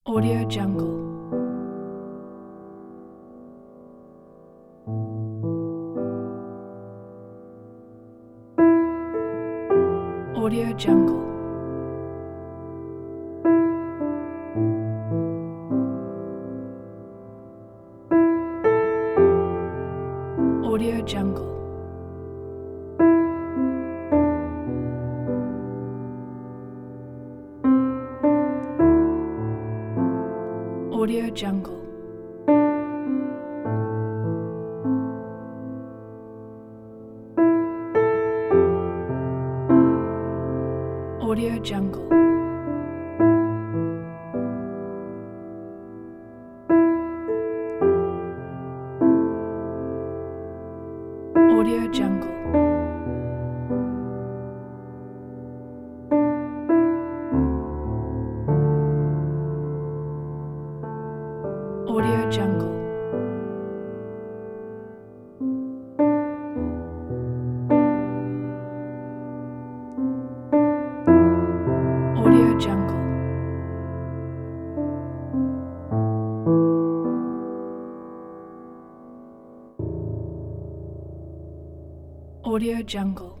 Audio Jungle. Audio Jungle. Audio Jungle. Audio Jungle. Audio Jungle. Audio Jungle. Audio Jungle. Audio Jungle. Audio Jungle.